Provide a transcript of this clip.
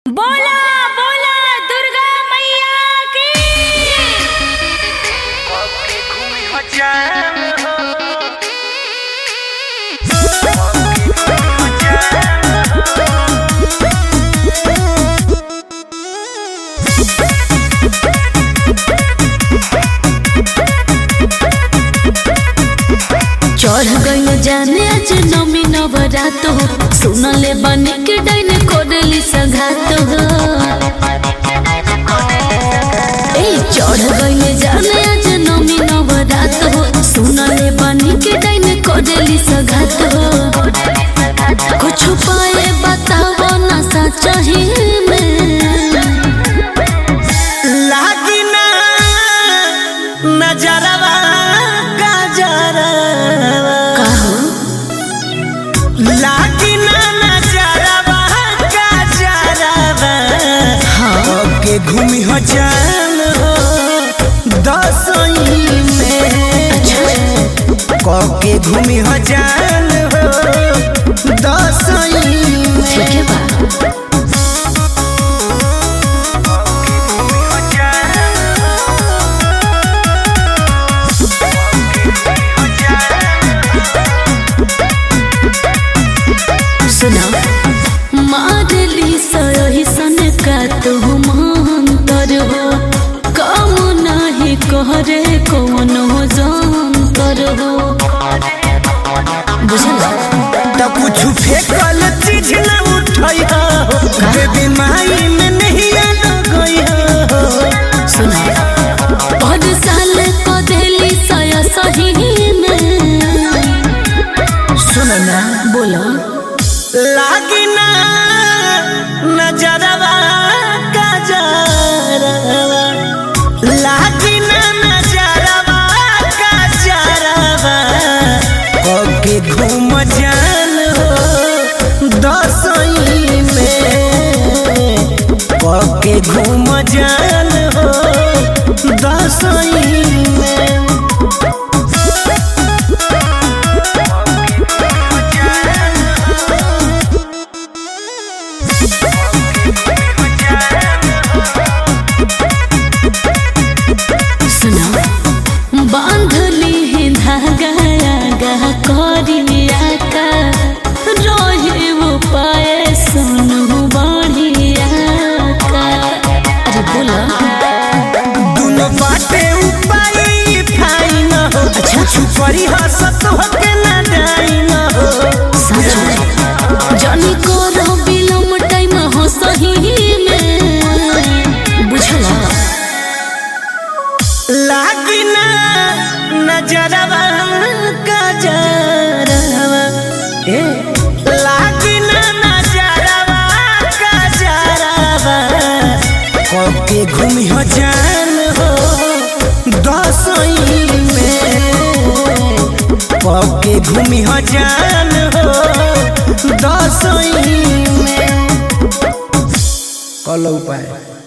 बोला बोला दुर्गा मैया की। चढ़ गई जाने आज नमी नवरात हो, सुनले बने के डाइन कोडली सघात हो। चढ़ गई जाने आज नमी नवरात हो, सुनले बने के डाइन कोडली सघात हो। कुछ पाए बताओ ना सच्चाई में लागी ना नजरवा लागी ना नजरवा गजरवा के घूमी हो जान हो दसई में के घूमी हो जान हो दसई में। मारली सही सन का तू मंतर हो, कम नहीं कहरे कौन हो जानतर हो। बुझल तो कुछ फेंकल चीज न उठई हो, बेबी माई में नहीं गई हो। सुना हर साल को देली सया सही में। सुन ना बोलो लागी ना नजरवा गजरवा लागी ना नजरवा गजरवा के घूम जान हो दसई में के घूम जान हो दसई में। बांधली है धागा गा करिया का रोहे वो पाए सुनु बढ़िया का। अरे बोला दोनों बाटे उपाय फाई न हो, कुछ करी हसत हो के ना डाई न हो। जानी को बिलम टाइम हो सही में। बुझला लागी ना नजरवा गजरवा लागी ना नजरवा गजरवा के घूमी हो जान हो दसई में के घूमी हो जान हो दसई में। कल उपाय